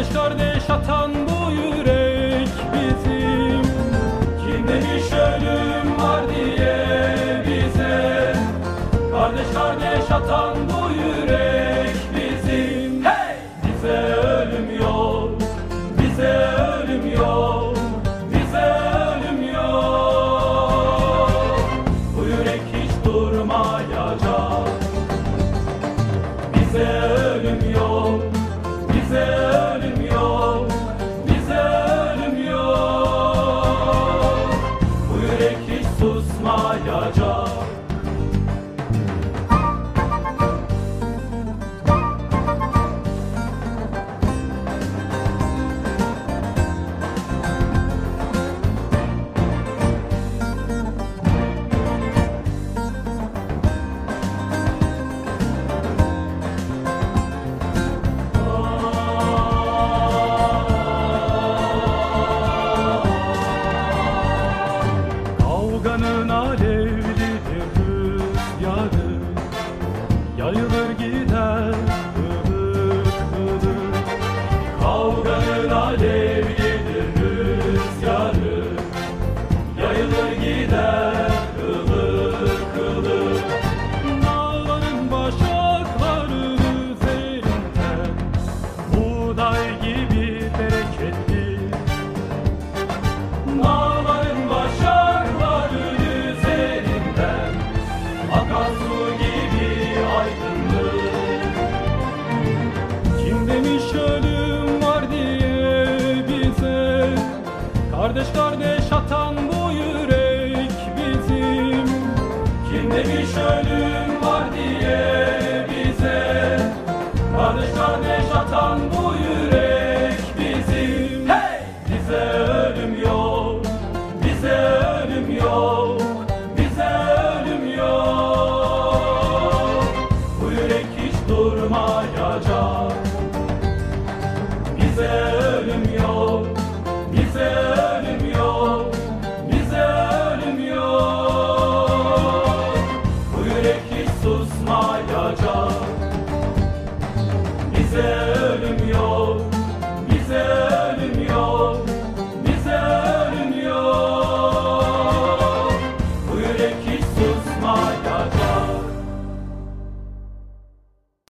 kardeş atan bu yürek bizim. Kim demiş ölüm var diye bize? Kardeş kardeş atan bu yürek bizim. Hey! Bize ölüm yok, bize ölüm yok, bize ölüm yok. Bu yürek hiç durmayacak. Bize ölüm yok, bize ölüm yok, bize ölüm yok. Bu yürek hiç susmayacak. Kavganın alevlidir rüzgarı, yayılır gider ılık ılık. Kavganın alevlidir rüzgarı, yayılır gider ılık ılık. Dağların başakları üzerinden buğday gibi bereketli. Dağların başakları üzerinden akan su gibi aydınlık. Kim demiş ölüm var diye bize? Kardeş kardeş atan bu yürek bizim. Kim demiş ölüm var diye bize? Kardeş kardeş atan bu yürek bizim. Hey! Bize ölüm yok, bize ölüm yok, bize ölüm yok. Bu yürek hiç durmayacak. Bize ölüm yok, bize ölüm yok, bize ölüm yok. Bu yürek hiç susmayacak.